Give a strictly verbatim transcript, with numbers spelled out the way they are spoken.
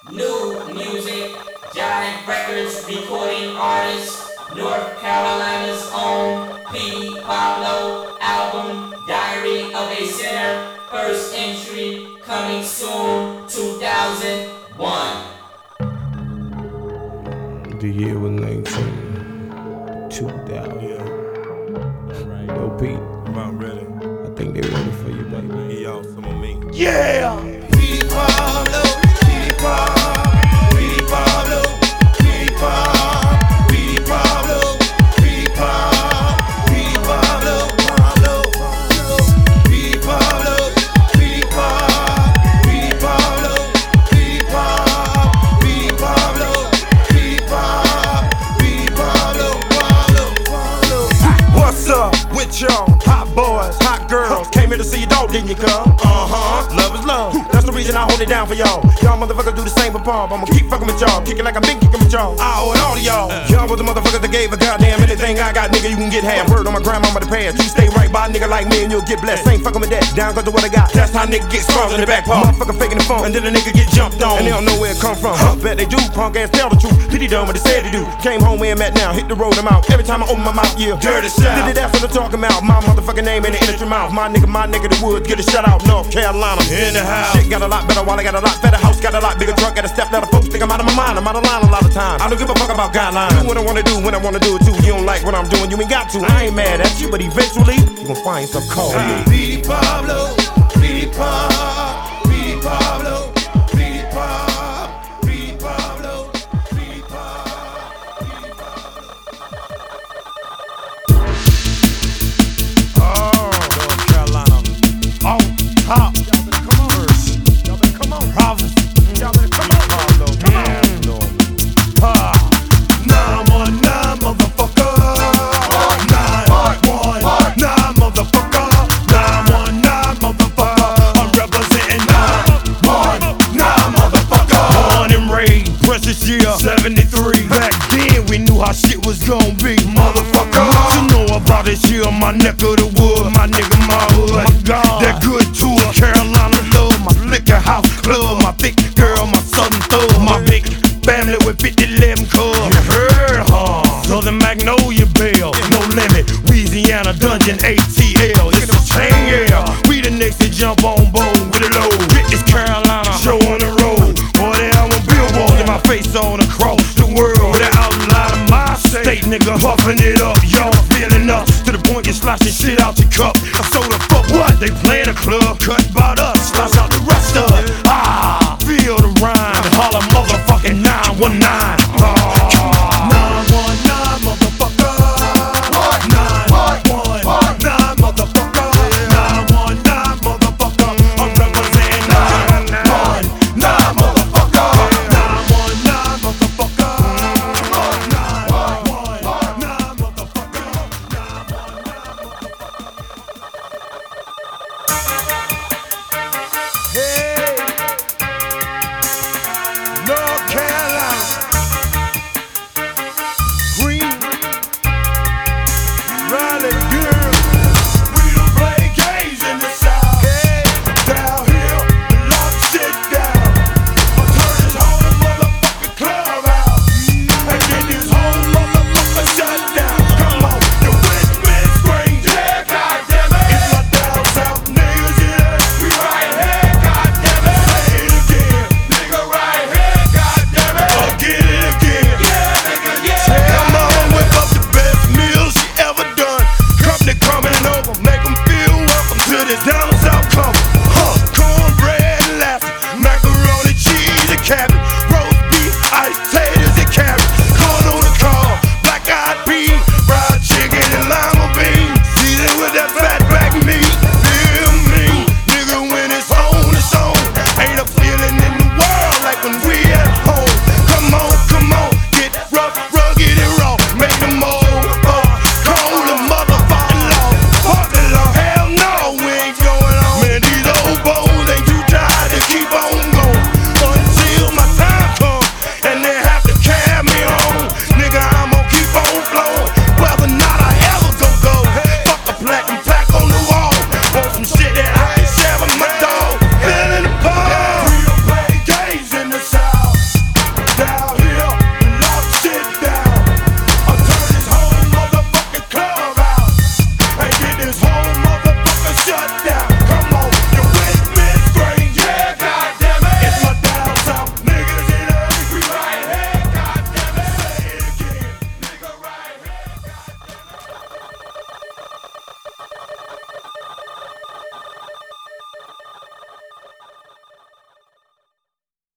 New music, Giant Records recording artist, North Carolina's own P. Pablo album, Diary of a Sinner, first entry, coming soon, two thousand one. The year was nineteen, two thousand. Yeah. Right. Yo, Pete, I'm ready. I think they ready for you, baby. Hey, yo, some of me. Yeah! P. Pablo, P. Pablo, P. Pablo, P. Pablo, P. Pablo, P. Pablo, P. Pablo, Pablo, P. Pablo, P. Pablo, P. Pablo, P. Pablo, P. Pablo, P. Pablo, P. Pablo, Pablo, Pablo. What's up with y'all? Hot boys, hot girls. Came here to see your dog, didn't you, come? Uh-huh. Love is love. That's the reason I hold it down for y'all. Y'all motherfuckers do the same with Bob. I'ma keep fucking with y'all. Kicking like I've been kicking with y'all. I owe it all to y'all. Y'all was the motherfuckers that gave a goddamn anything I got, nigga, you can get half. Word on my grandmama to pass. You stay right by a nigga like me and you'll get blessed. Ain't fucking with that. Down cause of what I got. That's how nigga get scars in the back part. Motherfucker faking the phone. And then a nigga get jumped on. And they don't know where it come from. Huh. Bet they do. Punk ass tell the truth. Did he done what they said to do. Came home where I'm at now. Hit the road, I'm out. Every time I open my mouth, yeah. Dirty South. Did it, that's what I'm talking about. My motherfucking name in the industry mouth. My nigga, my nigga, the woods. Get a shout out, North Carolina. In the house. Shit got a lot better while I got a lot better house. Got a lot bigger truck. Got a step that folks think I'm out of my mind. I'm out of line a lot of times. I don't give a fuck about guidelines. Do what I wanna do when I wanna do it too. You don't like what I'm doing, you ain't got to. I ain't mad at you, but eventually you gon' find some call me. P. Pablo, P. Pablo, P. Pablo, P. Pablo, P. Pablo, P. Pablo. Oh, North Carolina, on top. Y'all better come on, first. Y'all better come on, Providence. Y'all better come on, Pablo. Come on, ah, nine one nine, motherfucker. Nine one nine, motherfucker. Nine one nine, motherfucker. I'm representing nine one nine, motherfucker. Born and raised, precious year seventy-three. Back then we knew how shit was gon' be, motherfucker. What you know about this year? My neck of the wood, my nigga, my hood. My God, that good tour, Carolina love, my liquor house club, my thick girl, my southern thug, my big family with fifty eleven cubs. You heard, huh? Southern Magnolia Bell, no limit, Louisiana Dungeon A T L. It's a chain, yeah. We the next to jump on board with a load. It's Carolina, show on the road. Boy, they have a billboard in my face on across the world. With an outline of my state, nigga, puffing it up. Y'all feeling us to the point you're sloshing shit out your cup. I sold a fuck what? They playing a club, cut about us, slosh out the rest of it. Ah, feel the rhyme, holla motherfucking nine one nine. nine one nine, motherfucker. nine one nine, motherfucker. nine one nine, motherfucker. I'm representing nine one nine, motherfucker. nine one nine, motherfucker. nine one nine, motherfucker. Hey, North Carolina, Green, Raleigh girl. We don't play games in the South. Hey, down here, we lock shit down. I turn this whole motherfucking club out, and then this whole motherfucker shut down. Come on, the Richmond Spring, yeah, goddammit. It's my down south niggas, yeah, we right here, goddammit. Say it again, nigga, right here, goddammit. Again and again, yeah, nigga, yeah. Tell mama whip up the best meal she ever done. Company coming over, make them feel welcome to this down south comfort. Huh, cornbread and laughter, macaroni, cheese and cabbage.